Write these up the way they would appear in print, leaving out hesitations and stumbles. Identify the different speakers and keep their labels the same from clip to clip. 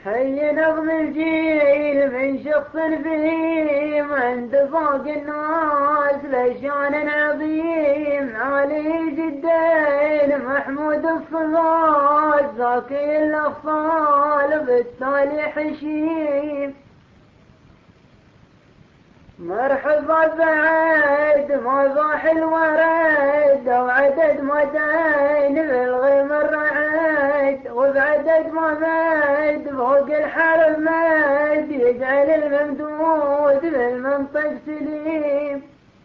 Speaker 1: حي نظم الجيل من شخص فيهم عند فوق الناس لشان عظيم علي جدين محمود الصغار زاكي الأطفال بالتالي حشيم. مرحبا بعد ما ضاح الورد وعدد ما دين بالغيم الرعد وبعدد ما مد فوق الحرب مد يجعل الممدود بالمنطق سليم.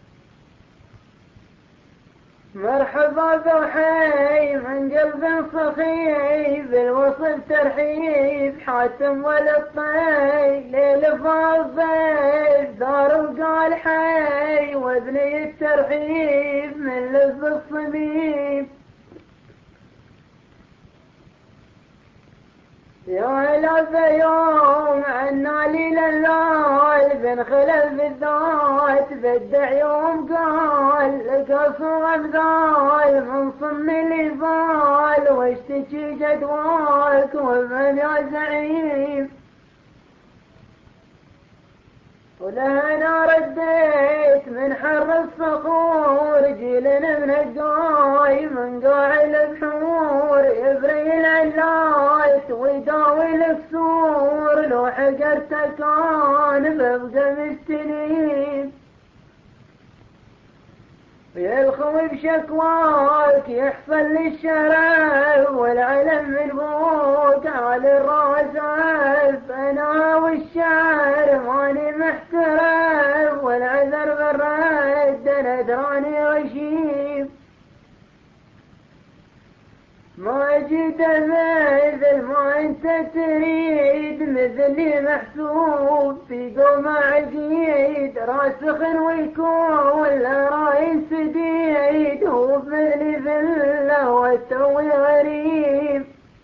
Speaker 1: مرحبا بحي من قلب صخي بالوصف ترحيب حاتم وللطي ليل فاضل دار وقال حي وابني الترحيب من لب الصميم. يا إله يوم عنا ليل الليل بن خلف بالذات بدع يوم قال لقصوا أمثال من صم اللي فال واشتكي جدواك ومن يا زعيم. ولهنا رديت من حر الصخور جيلنا من القاي من قاع البحور يبري العلايت ويداوي الكسور لو حقرت كان ببقى مستنيم. يلخوي بشكواك يحصل للشرف والعلم من فوق على الراس عرف انا والشعر ماني محترف والعذر بالرد انا دراني غشيم. ما جيت مثل ما انت تريد مثلي محسوب في قوم عقيد راسخ ويكون راي سديد هو مثلي ذله والتوي غريب.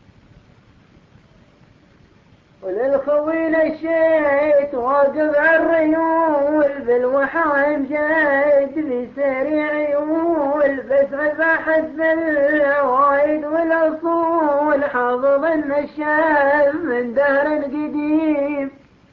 Speaker 1: وللخويل الشيت واقف عالريول بالوحايم جد بسريع عيول بس عباحة بالعوايد والاصول حافظ النشاف من دهر قديم.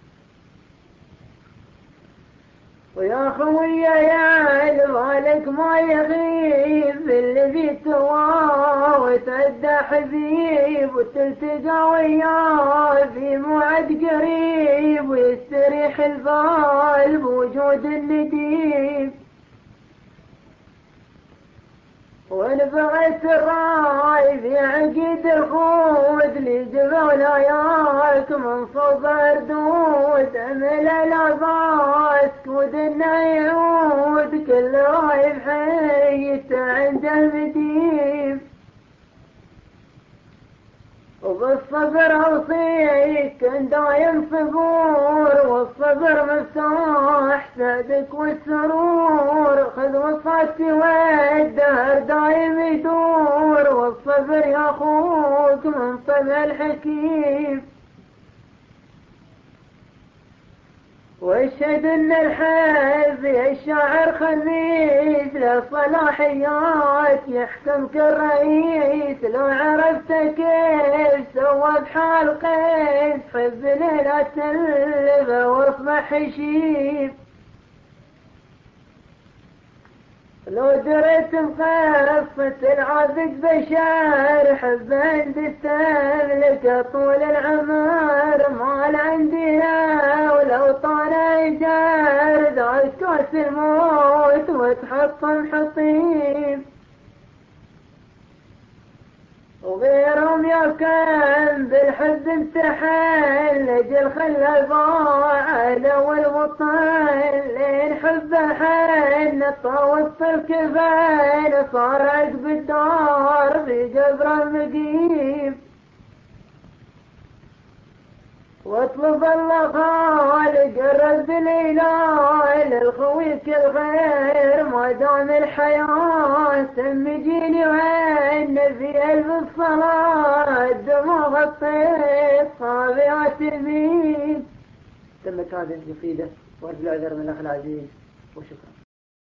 Speaker 1: ويا خويا يا بالك ما يغيب اللي توا وتعدى حبيب وتلتقى وياه في موعد قريب ويستريح البال بوجود النديم. ونفعت الراي في عقيد الخوذ لجبال ياك من صوب اردود امل الاباس ودنا يعود كل راي بحيته عنده مديم. وبالصبر اوصيك كن دايم صبور والصبر مفتاح سعدك والسرور خذ وصاتي والدهر دايم يدور والصبر يا اخوك من طبع الحكيم. واشهد ان الحب الشاعر خبيث له صلاحيات يحكم كالرئيس لو عرفت كيف سوى بحال قيس حب لا تلبى واصبح هشيم. لو دريت بقصة العابد بشار حب عند السملك طول العمر مال عندنا ولو طال جار ذاك كاس الموت وتحطم حطيم. وغيرهم يا كان بالحب امتحن لجل خلى الباع الاول وطن لين حبه حن طاوت الكفن صار عقب الدار في جبر المقيم. واطلب الله خالق الرب الاله للخويك الخير ما دام الحياه سمجيني وين في الف الصلاه دموع الطيب صابعات المين. تمت هذه القصيده وارجو العذر من الاخ العزيز وشكرا.